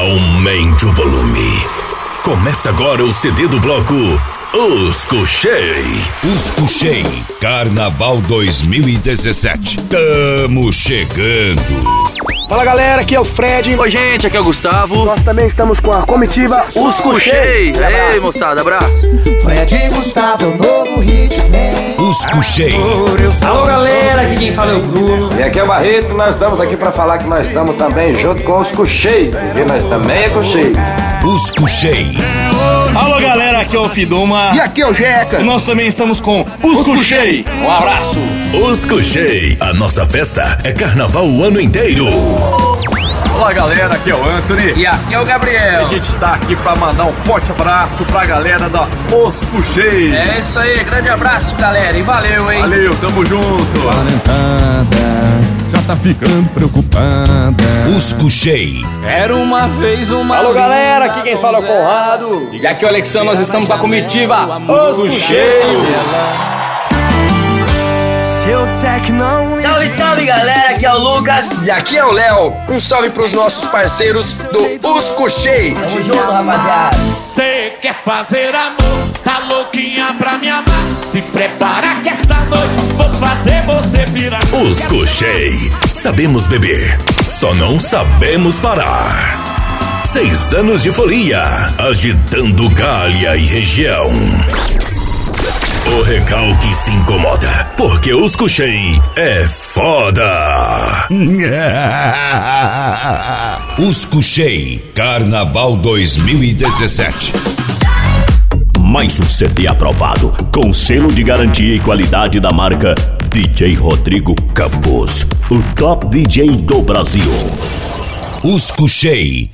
Aumente o volume. Começa agora o CD do bloco Os Cuchei. Os Cuchei, Carnaval 2017. Tamo chegando. Fala galera, aqui é o Fred. Oi gente, aqui é o Gustavo. Nós também estamos com a comitiva Os Cuchei. Ei moçada, abraço. Fred e Gustavo, é o novo hit vem. Os Cuchei. Alô galera, aqui quem fala é o Bruno. E aqui é o Barreto, nós estamos aqui pra falar que nós estamos também junto com os Cuchei, porque nós também é Cuchei. Os Cuchei. Alô galera, aqui é o Fiduma. E aqui é o Jeca. E nós também estamos com Os Cuchei. Um abraço. Os Cuchei, a nossa festa é carnaval o ano inteiro. Olá galera, aqui é o Anthony. E aqui é o Gabriel. A gente está aqui para mandar um forte abraço pra galera da Os Cuchei. É isso aí, grande abraço galera e valeu, hein? Valeu, tamo junto. Já tá ficando preocupada. Os Cuchei. Era uma vez uma. Alô galera, aqui quem fala é o Conrado. E aqui é o Alexandre, nós estamos com a comitiva Os Cuchei. Salve, salve galera, aqui é o Lucas. E aqui é o Léo. Um salve pros nossos parceiros do Os Cuchei. Tamo junto, rapaziada. Cê quer fazer amor, tá louquinha pra me amar. Se prepara que essa noite vou fazer você virar. Os Cuchei, sabemos beber, só não sabemos parar. 6 anos de folia, agitando Galha e região. O recalque se incomoda, porque os Cuchei é foda. Os Cuchei, Carnaval 2017. Mais um CD aprovado, com selo de garantia e qualidade da marca DJ Rodrigo Campos, o top DJ do Brasil. Os Cuchei.